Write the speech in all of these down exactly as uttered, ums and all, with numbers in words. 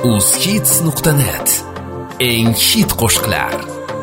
uzhits nuqta net eng hit qo'shiqlar.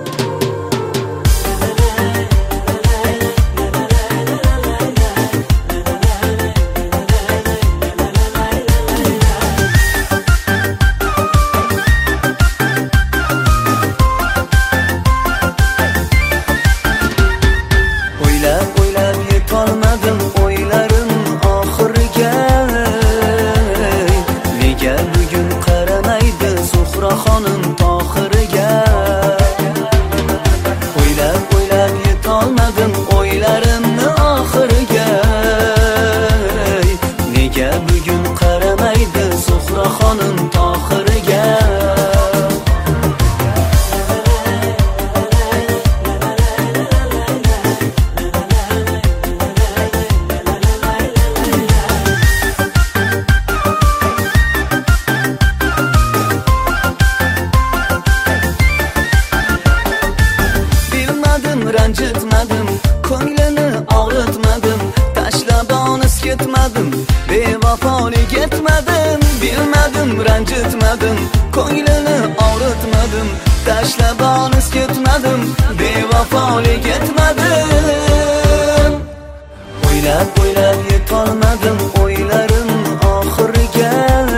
Ranjitmadim, ko'nglini og'ritmadim, tashlab onis ketmadim, bevafolik etmadim. Bilmadim, ranjitmadim, ko'nglini og'ritmadim, tashlab onis ketmadim, bevafolik etmadim. O'ylab o'ylab yetolmadim o'ylarim oxiriga.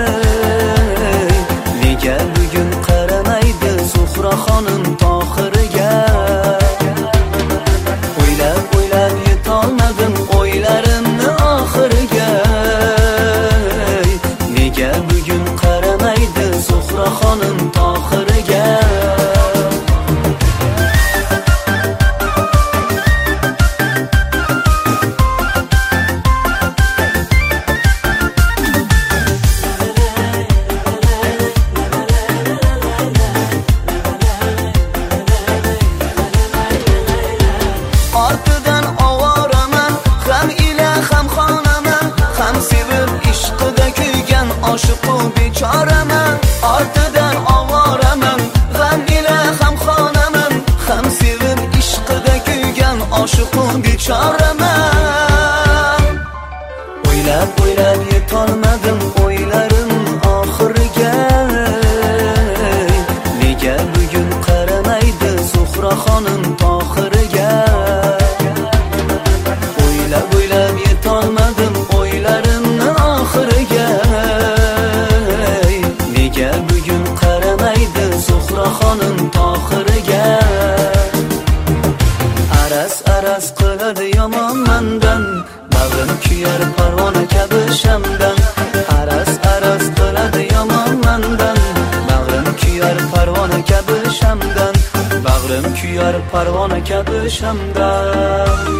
Nega bugun qaramaydi Zuhra xonim Tohirga? O'ylarimni oxiriga. Nega bugun qaramaydi Zuhra xonim Tohirga? Ortidan ovoraman, ham ila ham xonaman, ham sevib ishqida kuygan oshiq u bechoraman. Ortidan ovoraman, ham ila ham xonaman, ham sevib ishqida kuygan oshiq u bechoraman. O'ylab o'ylab yetolmadim o'ylarim oxiriga. Nega bugun qaramaydi Zuhra xonim Tohirga? O'ylab o'ylab yetolmadim o'ylarimni oxiriga. Nega bugun qaramaydi Zuhra xonim Tohirga? Aras aras qiladi yomon mandan, bag'rim kuyar parvona kabi shamdan. Aras aras qiladi yomon mandan, bag'rim kuyar parvona kabi shamdan. Bag'rim kuyar parvona kabi shamdan.